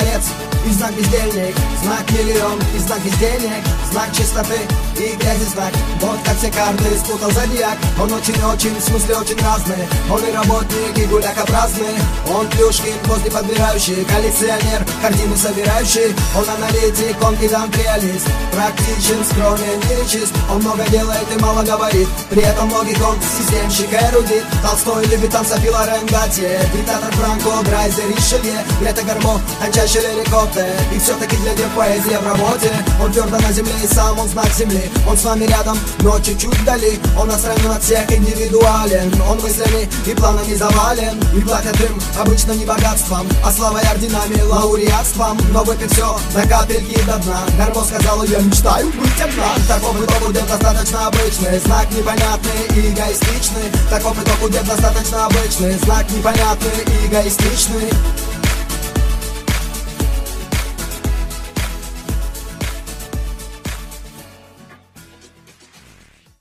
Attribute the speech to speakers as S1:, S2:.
S1: творец и знак бездельник, знак миллион и знак без денег, знак чистоты и грязи знак. Вот как все карты спутал зодиак. Он очень-очень, в смысле очень разный. Он и работник, и гулякообразный. Он Плюшкин, возле подбирающий, коллекционер, картины собирающий. Он аналитик, он педант, реалист, практичен, скромен и чист. Он много делает и мало говорит, при этом логик он системщик, эрудит. Толстой, Левитан, Софи Лорен, Готье, диктатор Франко, Драйзер, Ришелье, Грета Гарбо, тончайший лирикоптер. И все-таки для дев поэзия в работе. Он твердо на земле и сам он знак земли. Он с вами рядом, но чуть-чуть вдали. Он отстранен от всех, индивидуален. Он мыслями и планами завален. И платят им обычно не богатством, а славой, орденами, лауреатством. Но выпить все до капельки до дна. Гарбо сказала, я мечтаю быть одна. Таков итог у дев достаточно обычный, знак непонятный и эгоистичный. Таков итог у дев достаточно обычный, знак непонятный и эгоистичный.